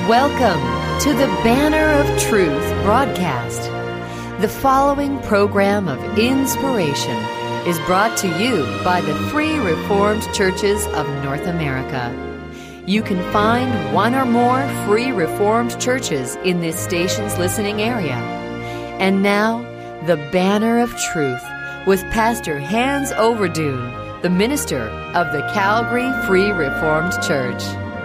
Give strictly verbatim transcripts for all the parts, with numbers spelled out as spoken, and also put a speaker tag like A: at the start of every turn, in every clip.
A: Welcome to the Banner of Truth broadcast. The following program of inspiration is brought to you by the Free Reformed Churches of North America. You can find one or more Free Reformed churches in this station's listening area. And now, the Banner of Truth with Pastor Hans Overdoon, the minister of the Calgary Free Reformed Church.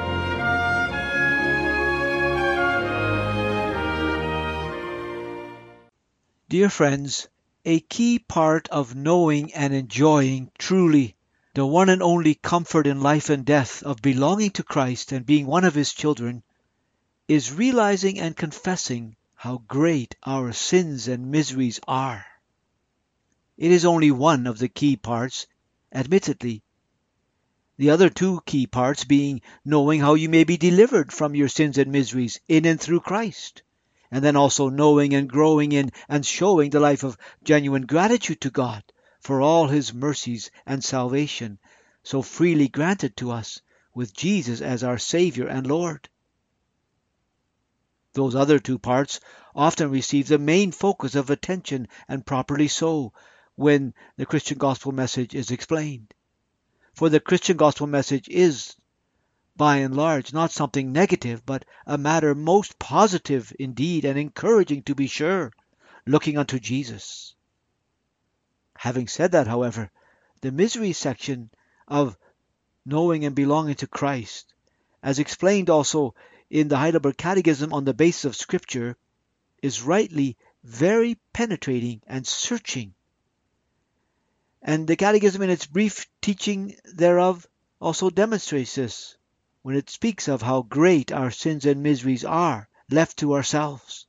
B: Dear friends, a key part of knowing and enjoying truly the one and only comfort in life and death of belonging to Christ and being one of His children is realizing and confessing how great our sins and miseries are. It is only one of the key parts, admittedly. The other two key parts being knowing how you may be delivered from your sins and miseries in and through Christ. And then also knowing and growing in and showing the life of genuine gratitude to God for all His mercies and salvation so freely granted to us with Jesus as our Savior and Lord. Those other two parts often receive the main focus of attention, and properly so, when the Christian gospel message is explained. For the Christian gospel message is, by and large, not something negative, but a matter most positive indeed, and encouraging to be sure, looking unto Jesus. Having said that, however, the misery section of knowing and belonging to Christ, as explained also in the Heidelberg Catechism on the basis of Scripture, is rightly very penetrating and searching. And the Catechism in its brief teaching thereof also demonstrates this, when it speaks of how great our sins and miseries are left to ourselves.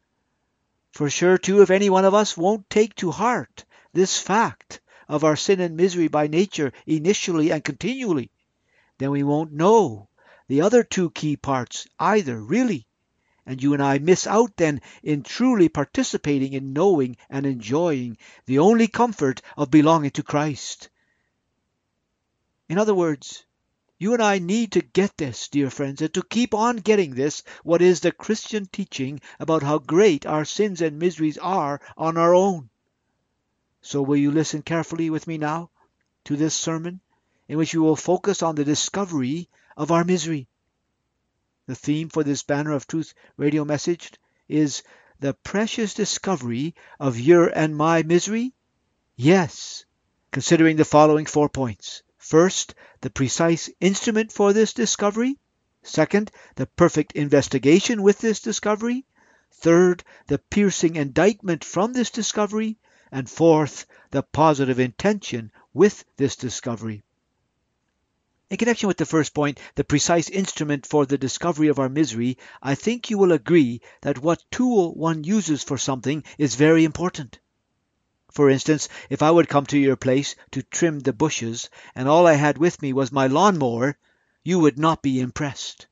B: For sure, too, if any one of us won't take to heart this fact of our sin and misery by nature initially and continually, then we won't know the other two key parts either, really. And you and I miss out then in truly participating in knowing and enjoying the only comfort of belonging to Christ. In other words, you and I need to get this, dear friends, and to keep on getting this, what is the Christian teaching about how great our sins and miseries are on our own. So will you listen carefully with me now to this sermon, in which we will focus on the discovery of our misery. The theme for this Banner of Truth radio message is the precious discovery of your and my misery? Yes, considering the following four points. First, the precise instrument for this discovery. Second, the perfect investigation with this discovery. Third, the piercing indictment from this discovery. And fourth, the positive intention with this discovery. In connection with the first point, the precise instrument for the discovery of our misery, I think you will agree that what tool one uses for something is very important. For instance, if I would come to your place to trim the bushes, and all I had with me was my lawnmower, you would not be impressed.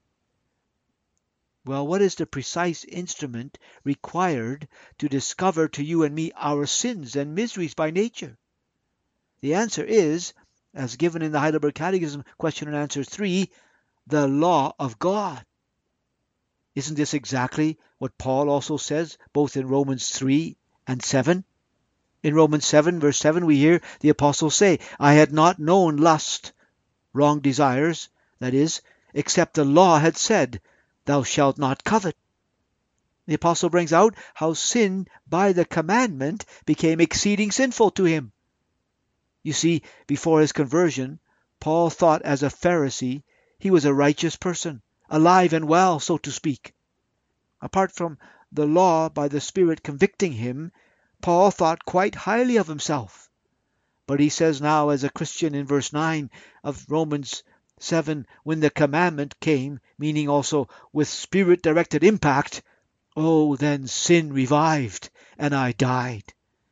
B: Well, what is the precise instrument required to discover to you and me our sins and miseries by nature? The answer is, as given in the Heidelberg Catechism, question and answer three, the law of God. Isn't this exactly what Paul also says, both in Romans three and seven? In Romans seven, verse seven, we hear the apostle say, I had not known lust, wrong desires, that is, except the law had said, thou shalt not covet. The apostle brings out how sin by the commandment became exceeding sinful to him. You see, before his conversion, Paul thought as a Pharisee he was a righteous person, alive and well, so to speak. Apart from the law by the Spirit convicting him, Paul thought quite highly of himself. But he says now as a Christian in verse nine of Romans seven, when the commandment came, meaning also with Spirit-directed impact, oh, then sin revived, and I died.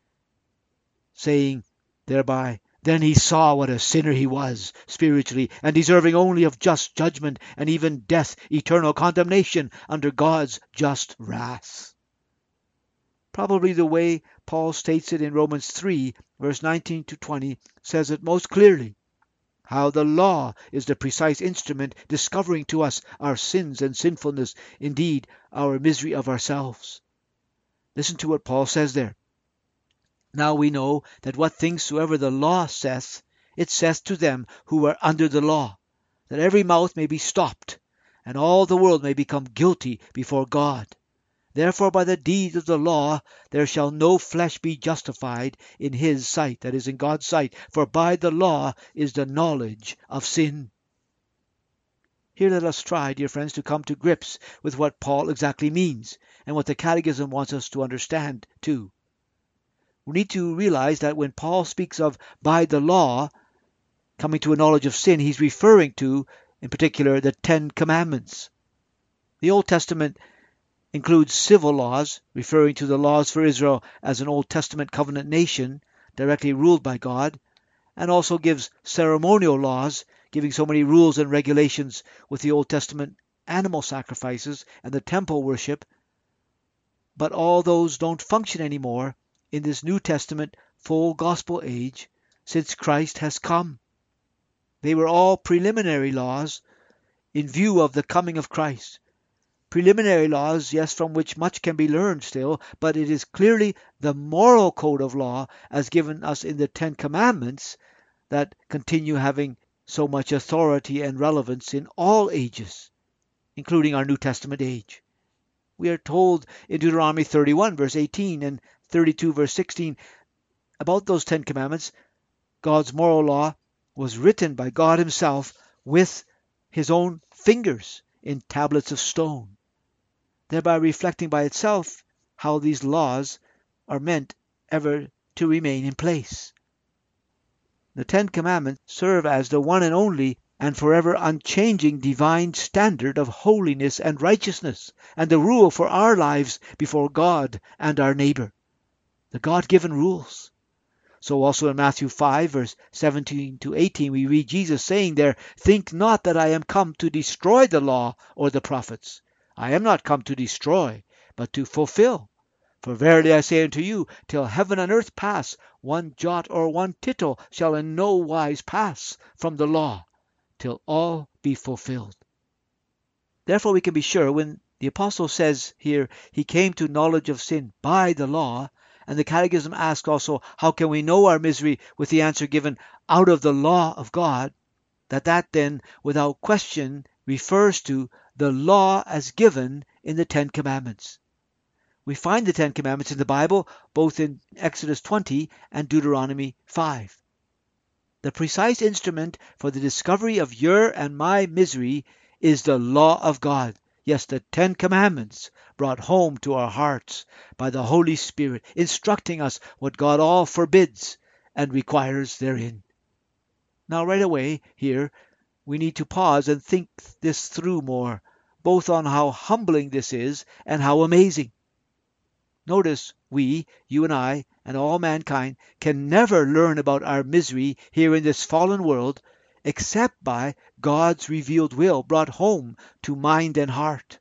B: Saying thereby, then he saw what a sinner he was, spiritually, and deserving only of just judgment, and even death, eternal condemnation, under God's just wrath. Probably the way Paul states it in Romans three, verse nineteen to twenty, says it most clearly. how the law is the precise instrument discovering to us our sins and sinfulness, indeed our misery of ourselves. Listen to what Paul says there. Now we know that what things soever the law saith, it saith to them who are under the law, that every mouth may be stopped, and all the world may become guilty before God. Therefore by the deeds of the law there shall no flesh be justified in his sight, that is, in God's sight, for by the law is the knowledge of sin. Here let us try, dear friends, to come to grips with what Paul exactly means, and what the Catechism wants us to understand too. We need to realize that when Paul speaks of by the law, coming to a knowledge of sin, he's referring to, in particular, the Ten Commandments. The Old Testament includes civil laws, referring to the laws for Israel as an Old Testament covenant nation, directly ruled by God, and also gives ceremonial laws, giving so many rules and regulations with the Old Testament animal sacrifices and the temple worship. But all those don't function anymore in this New Testament full gospel age, since Christ has come. They were all preliminary laws in view of the coming of Christ. Preliminary laws, yes, from which much can be learned still, but it is clearly the moral code of law as given us in the Ten Commandments that continue having so much authority and relevance in all ages, including our New Testament age. We are told in Deuteronomy thirty-one, verse eighteen, and thirty-two, verse sixteen, about those Ten Commandments. God's moral law was written by God himself with his own fingers in tablets of stone, thereby reflecting by itself how these laws are meant ever to remain in place. The Ten Commandments serve as the one and only and forever unchanging divine standard of holiness and righteousness, and the rule for our lives before God and our neighbor. The God-given rules. So also in Matthew five, verse seventeen to eighteen, we read Jesus saying there, "Think not that I am come to destroy the law or the prophets. I am not come to destroy, but to fulfill. For verily I say unto you, till heaven and earth pass, one jot or one tittle shall in no wise pass from the law, till all be fulfilled." Therefore we can be sure when the apostle says here he came to knowledge of sin by the law, and the Catechism asks also, how can we know our misery, with the answer given, out of the law of God, that that then, without question, refers to the law as given in the Ten Commandments. We find the Ten Commandments in the Bible, both in Exodus twenty and Deuteronomy five. The precise instrument for the discovery of your and my misery is the law of God. Yes, the Ten Commandments brought home to our hearts by the Holy Spirit, instructing us what God all forbids and requires therein. Now right away here, we need to pause and think this through more, both on how humbling this is and how amazing. Notice we, you and I, and all mankind can never learn about our misery here in this fallen world except by God's revealed will brought home to mind and heart.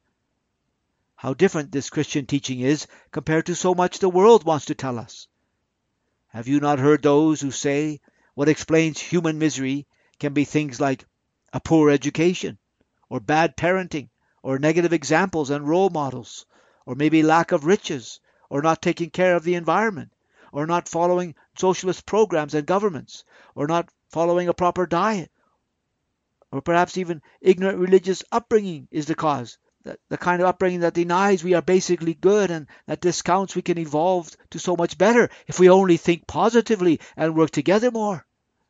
B: How different this Christian teaching is compared to so much the world wants to tell us. Have you not heard those who say what explains human misery can be things like a poor education, or bad parenting, or negative examples and role models, or maybe lack of riches, or not taking care of the environment, or not following socialist programs and governments, or not following a proper diet, or perhaps even ignorant religious upbringing is the cause. The, the kind of upbringing that denies we are basically good and that discounts we can evolve to so much better if we only think positively and work together more.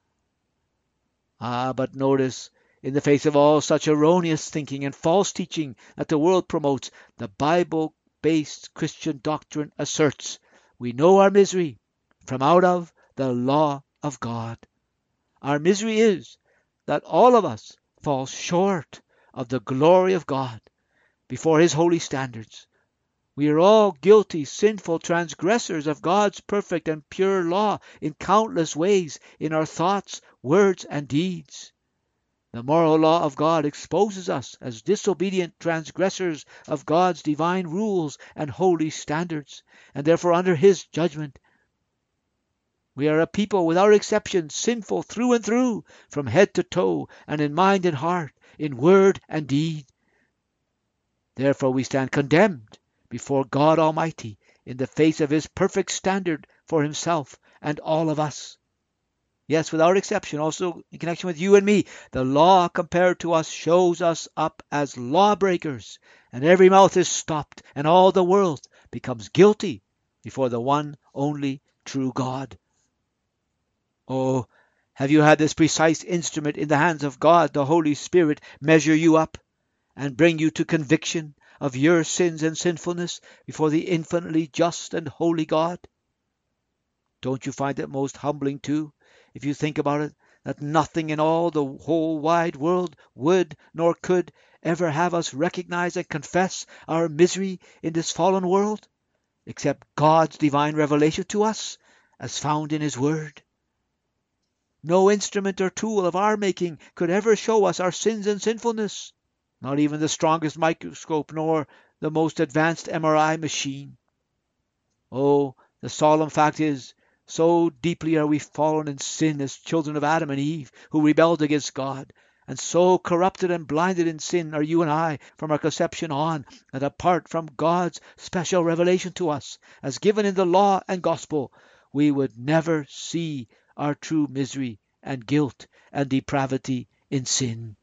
B: Ah, but notice, in the face of all such erroneous thinking and false teaching that the world promotes, the Bible-based Christian doctrine asserts we know our misery from out of the law of God. Our misery is that all of us fall short of the glory of God before his holy standards. We are all guilty, sinful transgressors of God's perfect and pure law in countless ways in our thoughts, words, and deeds. The moral law of God exposes us as disobedient transgressors of God's divine rules and holy standards, and therefore under his judgment. We are a people without exception, sinful through and through, from head to toe, and in mind and heart, in word and deed. Therefore we stand condemned before God Almighty in the face of his perfect standard for himself and all of us. Yes, without exception, also in connection with you and me, the law compared to us shows us up as lawbreakers, and every mouth is stopped, and all the world becomes guilty before the one only true God. Oh, have you had this precise instrument in the hands of God, the Holy Spirit, measure you up and bring you to conviction of your sins and sinfulness before the infinitely just and holy God? Don't you find it most humbling too, if you think about it, that nothing in all the whole wide world would nor could ever have us recognize and confess our misery in this fallen world, except God's divine revelation to us as found in his word? No instrument or tool of our making could ever show us our sins and sinfulness, not even the strongest microscope nor the most advanced M R I machine. Oh, the solemn fact is, so deeply are we fallen in sin as children of Adam and Eve, who rebelled against God, and so corrupted and blinded in sin are you and I from our conception on, that apart from God's special revelation to us, as given in the law and gospel, we would never see our true misery and guilt and depravity in sin.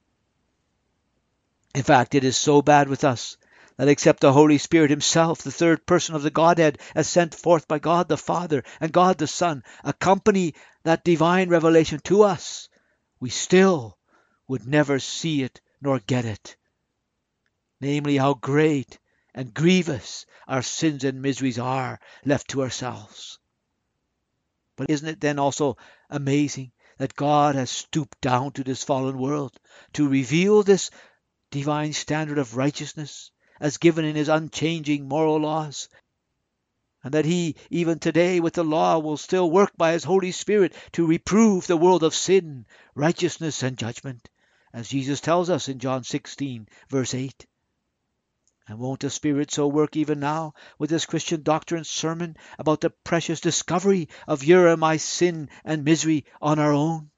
B: In fact, it is so bad with us that except the Holy Spirit himself, the third person of the Godhead, as sent forth by God the Father and God the Son, accompany that divine revelation to us, we still would never see it nor get it. Namely, how great and grievous our sins and miseries are left to ourselves. But isn't it then also amazing that God has stooped down to this fallen world to reveal this divine standard of righteousness as given in his unchanging moral laws, and that he, even today with the law, will still work by his Holy Spirit to reprove the world of sin, righteousness, and judgment, as Jesus tells us in John sixteen, verse eight. And won't the Spirit so work even now with this Christian doctrine sermon about the precious discovery of your and my sin and misery on our own?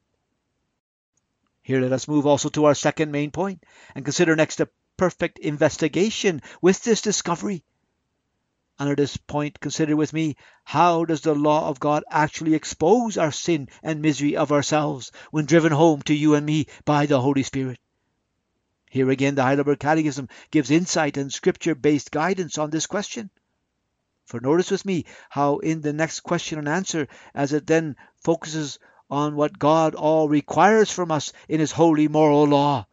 B: Here let us move also to our second main point and consider next a perfect investigation with this discovery. Under this point, consider with me, how does the law of God actually expose our sin and misery of ourselves when driven home to you and me by the Holy Spirit? Here again the Heidelberg Catechism gives insight and scripture-based guidance on this question. For notice with me how in the next question and answer, as it then focuses on what God all requires from us in his holy moral law,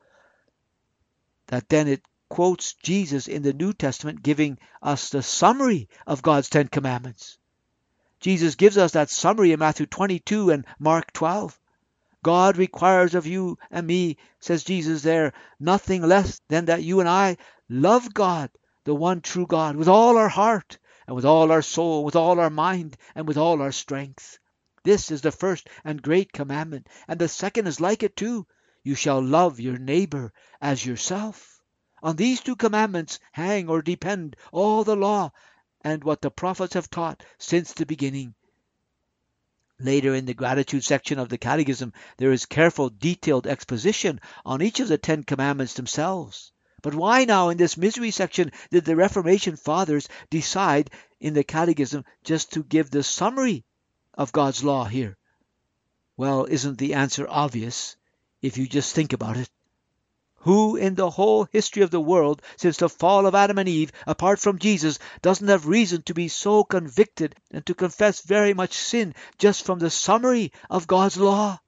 B: that then it quotes Jesus in the New Testament giving us the summary of God's Ten Commandments. Jesus gives us that summary in Matthew twenty-two and Mark twelve. God requires of you and me, says Jesus there, nothing less than that you and I love God, the one true God, with all our heart and with all our soul, with all our mind and with all our strength. This is the first and great commandment, and the second is like it too. You shall love your neighbor as yourself. On these two commandments hang or depend all the law and what the prophets have taught since the beginning. Later in the gratitude section of the Catechism, there is careful, detailed exposition on each of the Ten Commandments themselves. But why now in this misery section did the Reformation Fathers decide in the Catechism just to give the summary of God's law here? Well, isn't the answer obvious if you just think about it? Who in the whole history of the world since the fall of Adam and Eve, apart from Jesus, doesn't have reason to be so convicted and to confess very much sin just from the summary of God's law?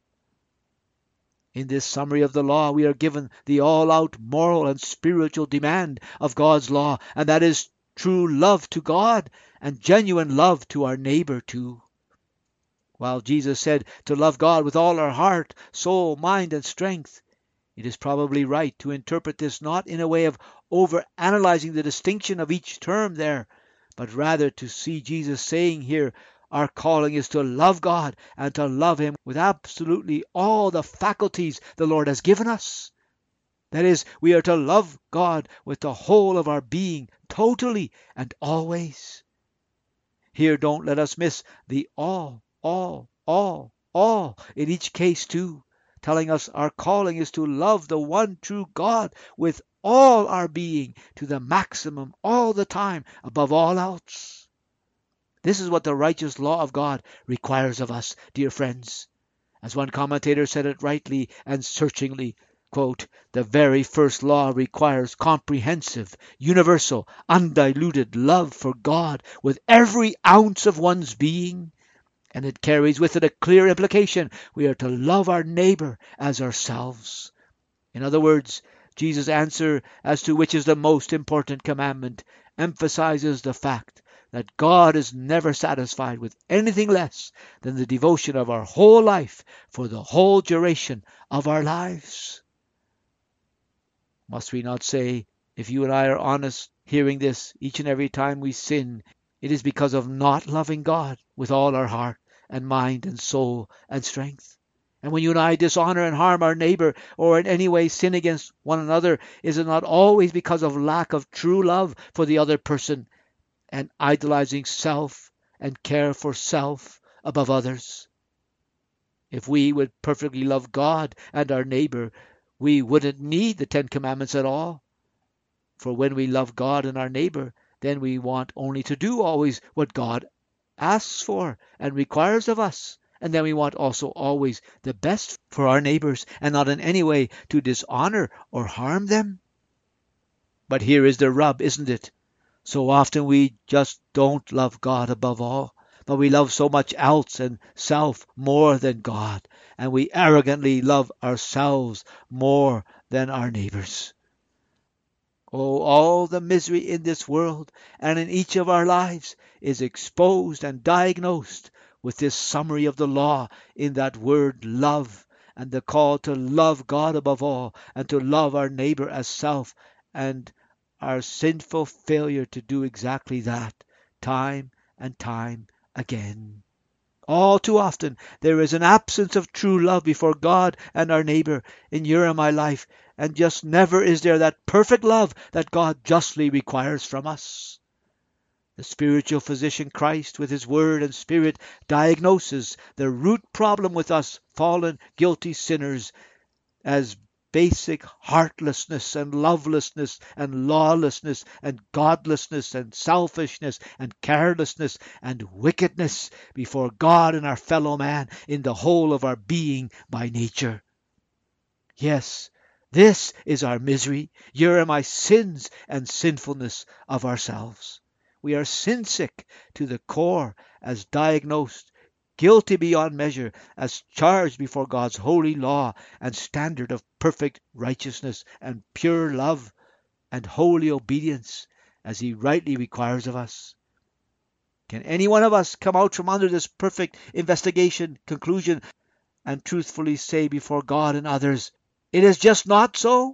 B: In this summary of the law, we are given the all-out moral and spiritual demand of God's law, and that is true love to God and genuine love to our neighbor too. While Jesus said to love God with all our heart, soul, mind, and strength, it is probably right to interpret this not in a way of over-analyzing the distinction of each term there, but rather to see Jesus saying here, our calling is to love God and to love him with absolutely all the faculties the Lord has given us. That is, we are to love God with the whole of our being, totally and always. Here don't let us miss the all, all, all, all, in each case too, telling us our calling is to love the one true God with all our being to the maximum all the time above all else. This is what the righteous law of God requires of us, dear friends. As one commentator said it rightly and searchingly, quote, the very first law requires comprehensive, universal, undiluted love for God with every ounce of one's being. And it carries with it a clear implication. We are to love our neighbor as ourselves. In other words, Jesus' answer as to which is the most important commandment emphasizes the fact that God is never satisfied with anything less than the devotion of our whole life for the whole duration of our lives. Must we not say, if you and I are honest, hearing this each and every time we sin, it is because of not loving God with all our heart and mind and soul and strength? And when you and I dishonor and harm our neighbor or in any way sin against one another, is it not always because of lack of true love for the other person and idolizing self and care for self above others? If we would perfectly love God and our neighbor, we wouldn't need the Ten Commandments at all. For when we love God and our neighbor, then we want only to do always what God asks for and requires of us. And then we want also always the best for our neighbors and not in any way to dishonor or harm them. But here is the rub, isn't it? So often we just don't love God above all, but we love so much else and self more than God, and we arrogantly love ourselves more than our neighbors. Oh, all the misery in this world and in each of our lives is exposed and diagnosed with this summary of the law in that word love, and the call to love God above all and to love our neighbor as self, and our sinful failure to do exactly that time and time again. All too often there is an absence of true love before God and our neighbor in your and my life, and just never is there that perfect love that God justly requires from us. The spiritual physician Christ, with his word and spirit, diagnoses the root problem with us fallen, guilty sinners as basic heartlessness and lovelessness and lawlessness and godlessness and selfishness and carelessness and wickedness before God and our fellow man in the whole of our being by nature. Yes, this is our misery, your and my sins and sinfulness of ourselves. We are sin sick to the core as diagnosed, guilty beyond measure as charged before God's holy law and standard of perfect righteousness and pure love and holy obedience as he rightly requires of us. Can any one of us come out from under this perfect investigation, conclusion, and truthfully say before God and others, it is just not so?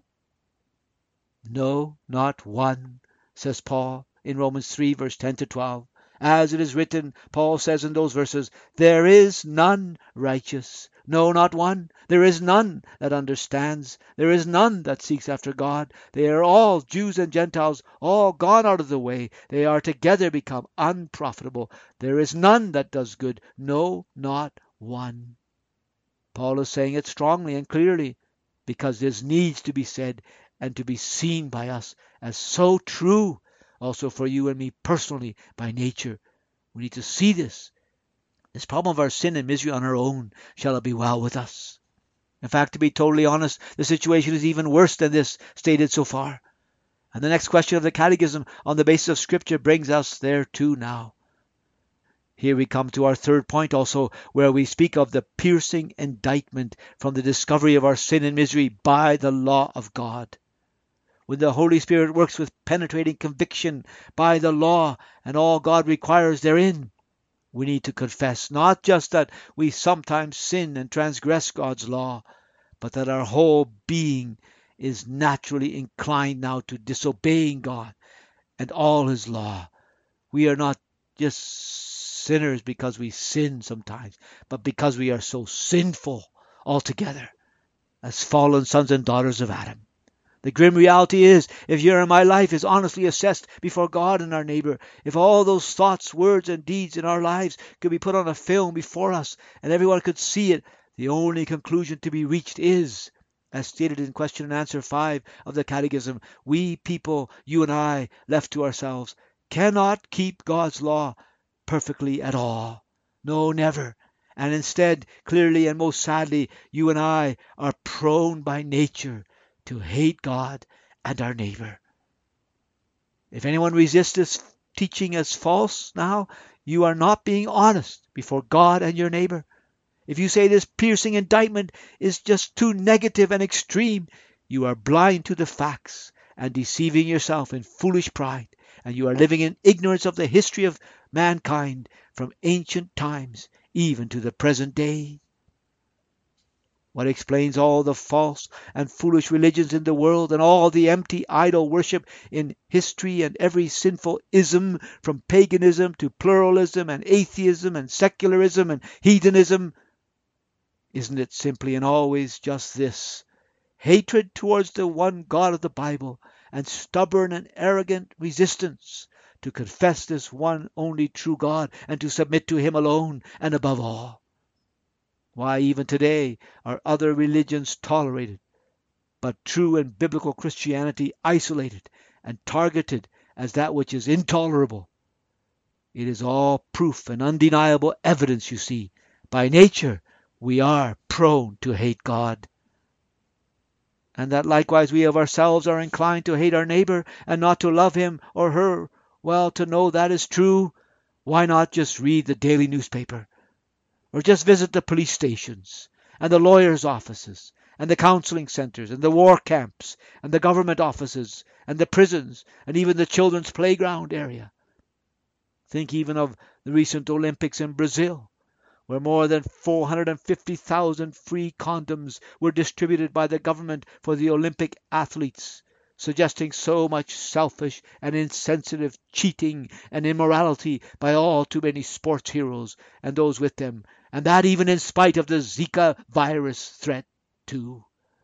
B: No, not one, says Paul in Romans three, verse ten to twelve. As it is written, Paul says in those verses, there is none righteous, no, not one. There is none that understands. There is none that seeks after God. They are all, Jews and Gentiles, all gone out of the way. They are together become unprofitable. There is none that does good, no, not one. Paul is saying it strongly and clearly because this needs to be said and to be seen by us as so true. Also for you and me personally, by nature. We need to see this. This problem of our sin and misery on our own, shall it be well with us. In fact, to be totally honest, the situation is even worse than this stated so far. And the next question of the Catechism on the basis of Scripture brings us there too now. Here we come to our third point also, where we speak of the piercing indictment from the discovery of our sin and misery by the law of God. When the Holy Spirit works with penetrating conviction by the law and all God requires therein, we need to confess not just that we sometimes sin and transgress God's law, but that our whole being is naturally inclined now to disobeying God and all his law. We are not just sinners because we sin sometimes, but because we are so sinful altogether as fallen sons and daughters of Adam. The grim reality is, if your and my life is honestly assessed before God and our neighbour, if all those thoughts, words and deeds in our lives could be put on a film before us and everyone could see it, the only conclusion to be reached is, as stated in question and answer five of the Catechism, we people, you and I, left to ourselves, cannot keep God's law perfectly at all. No, never. And instead, clearly and most sadly, you and I are prone by nature to hate God and our neighbour. If anyone resists this teaching as false now, you are not being honest before God and your neighbour. If you say this piercing indictment is just too negative and extreme, you are blind to the facts and deceiving yourself in foolish pride, and you are living in ignorance of the history of mankind from ancient times even to the present day. What explains all the false and foolish religions in the world and all the empty idol worship in history and every sinful ism from paganism to pluralism and atheism and secularism and heathenism? Isn't it simply and always just this? Hatred towards the one God of the Bible and stubborn and arrogant resistance to confess this one only true God and to submit to Him alone and above all. Why, even today are other religions tolerated, but true and biblical Christianity isolated and targeted as that which is intolerable? It is all proof and undeniable evidence, you see. By nature, we are prone to hate God. And that likewise we of ourselves are inclined to hate our neighbour and not to love him or her. Well, to know that is true, why not just read the daily newspaper? Or just visit the police stations, and the lawyers' offices, and the counselling centres, and the war camps, and the government offices, and the prisons, and even the children's playground area. Think even of the recent Olympics in Brazil, where more than four hundred fifty thousand free condoms were distributed by the government for the Olympic athletes, suggesting so much selfish and insensitive cheating and immorality by all too many sports heroes and those with them, and that even in spite of the Zika virus threat too.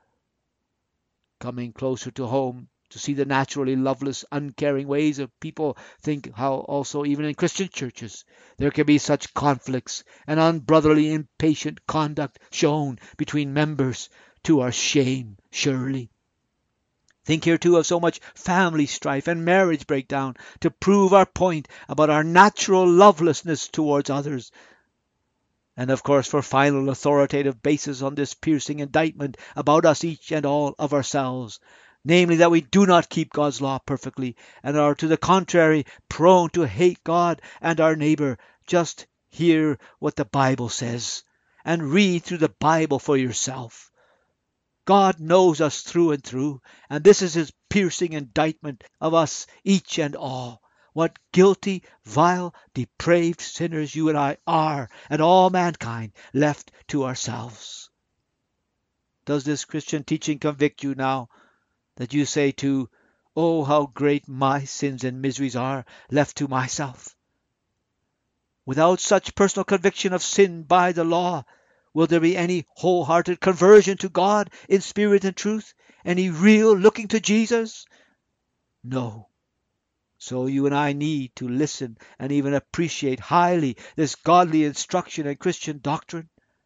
B: Coming closer to home, to see the naturally loveless, uncaring ways of people, think how also even in Christian churches there can be such conflicts and unbrotherly, impatient conduct shown between members, to our shame, surely. Think here too of so much family strife and marriage breakdown to prove our point about our natural lovelessness towards others. And of course, for final authoritative basis on this piercing indictment about us each and all of ourselves, namely that we do not keep God's law perfectly and are to the contrary prone to hate God and our neighbour, just hear what the Bible says and read through the Bible for yourself. God knows us through and through, and this is His piercing indictment of us each and all. What guilty, vile, depraved sinners you and I are, and all mankind left to ourselves. Does this Christian teaching convict you now, that you say too, oh, how great my sins and miseries are left to myself? Without such personal conviction of sin by the law, will there be any wholehearted conversion to God in spirit and truth? Any real looking to Jesus? No. So you and I need to listen and even appreciate highly this godly instruction and Christian doctrine.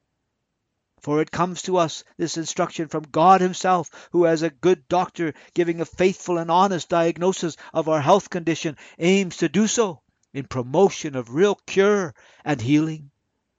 B: For it comes to us, this instruction, from God Himself, who as a good doctor giving a faithful and honest diagnosis of our health condition aims to do so in promotion of real cure and healing.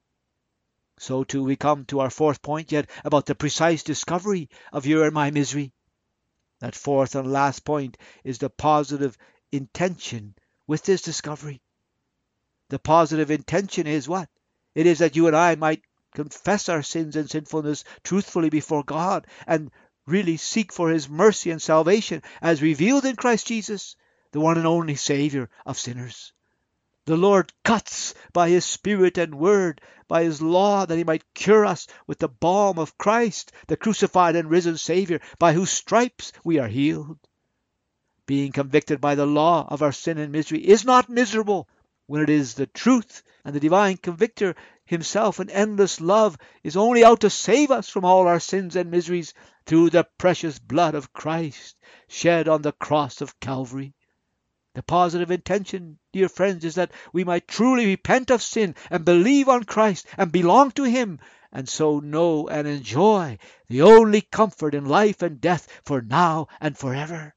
B: So too we come to our fourth point yet about the precise discovery of your and my misery. That fourth and last point is the positive intention with this discovery. The positive intention is what? It is that you and I might confess our sins and sinfulness truthfully before God and really seek for His mercy and salvation as revealed in Christ Jesus, the one and only Saviour of sinners. The Lord cuts by His Spirit and Word, by His law, that He might cure us with the balm of Christ, the crucified and risen Saviour, by whose stripes we are healed. Being convicted by the law of our sin and misery is not miserable when it is the truth, and the divine convictor Himself in endless love is only out to save us from all our sins and miseries through the precious blood of Christ shed on the cross of Calvary. The positive intention, dear friends, is that we might truly repent of sin and believe on Christ and belong to Him, and so know and enjoy the only comfort in life and death for now and forever.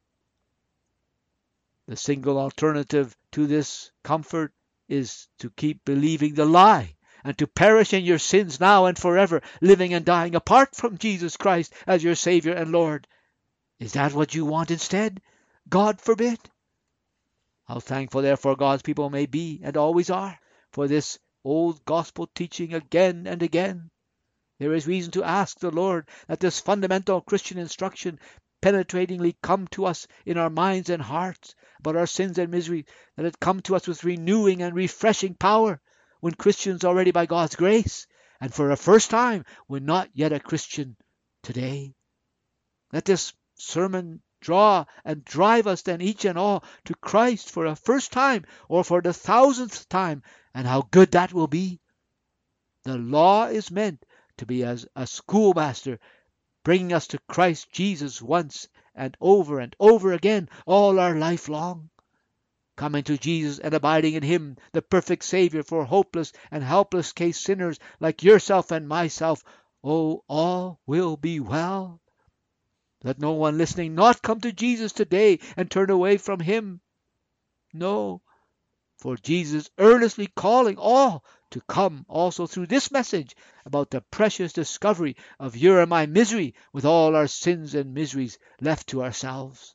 B: The single alternative to this comfort is to keep believing the lie and to perish in your sins now and forever, living and dying apart from Jesus Christ as your Savior and Lord. Is that what you want instead? God forbid. How thankful, therefore, God's people may be, and always are, for this old gospel teaching again and again. There is reason to ask the Lord that this fundamental Christian instruction penetratingly come to us in our minds and hearts about our sins and misery, that it come to us with renewing and refreshing power when Christians already by God's grace, and for a first time when not yet a Christian today. Let this sermon draw and drive us then each and all to Christ for a first time or for the thousandth time, and how good that will be. The law is meant to be as a schoolmaster, bringing us to Christ Jesus once and over and over again all our life long. Coming to Jesus and abiding in Him, the perfect Savior for hopeless and helpless case sinners like yourself and myself, oh, all will be well. Let no one listening not come to Jesus today and turn away from Him. No, for Jesus is earnestly calling all to come also through this message about the precious discovery of your and my misery with all our sins and miseries left to ourselves.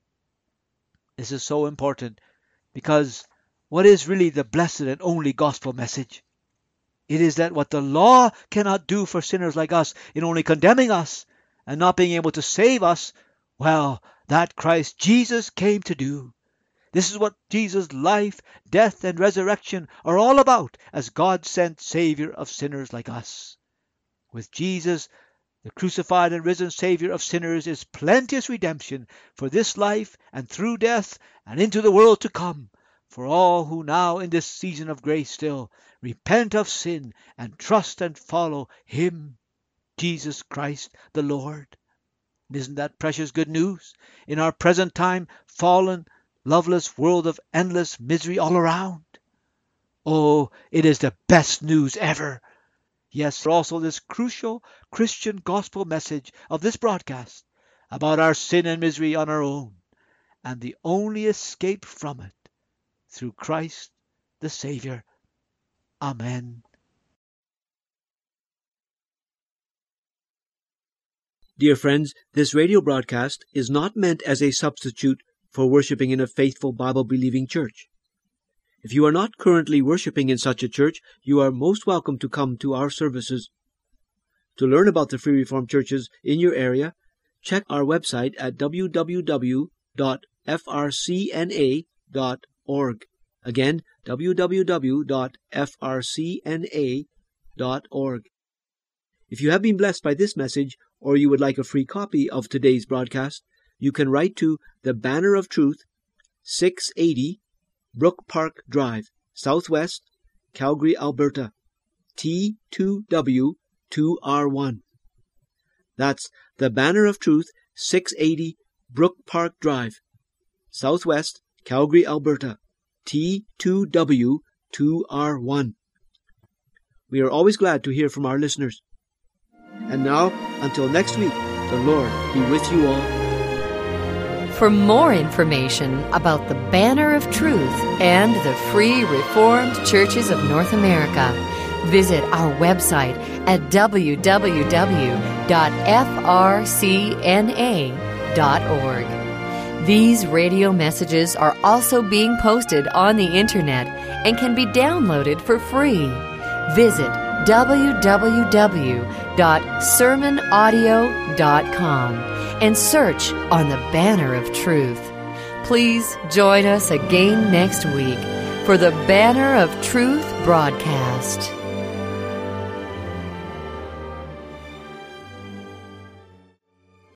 B: This is so important because what is really the blessed and only gospel message? It is that what the law cannot do for sinners like us in only condemning us and not being able to save us, well, that Christ Jesus came to do. This is what Jesus' life, death, and resurrection are all about as God-sent Savior of sinners like us. With Jesus, the crucified and risen Savior of sinners, is plenteous redemption for this life and through death and into the world to come, for all who now in this season of grace still repent of sin and trust and follow Him, Jesus Christ the Lord. Isn't that precious good news? In our present time, fallen, loveless world of endless misery all around. Oh, it is the best news ever. Yes, also this crucial Christian gospel message of this broadcast about our sin and misery on our own, and the only escape from it through Christ the Savior. Amen.
C: Dear friends, this radio broadcast is not meant as a substitute for worshiping in a faithful Bible-believing church. If you are not currently worshiping in such a church, you are most welcome to come to our services. To learn about the Free Reformed churches in your area, check our website at w w w dot f r c n a dot org. Again, w w w dot f r c n a dot org. If you have been blessed by this message, or you would like a free copy of today's broadcast, you can write to the Banner of Truth, six eighty Brook Park Drive, Southwest, Calgary, Alberta, T two W two R one. That's the Banner of Truth, six eighty Brook Park Drive, Southwest, Calgary, Alberta, T two W two R one. We are always glad to hear from our listeners. And now, until next week, the Lord be with you all.
A: For more information about the Banner of Truth and the Free Reformed Churches of North America, visit our website at w w w dot f r c n a dot org. These radio messages are also being posted on the Internet and can be downloaded for free. Visit w w w dot sermon audio dot com and search on the Banner of Truth. Please join us again next week for the Banner of Truth broadcast.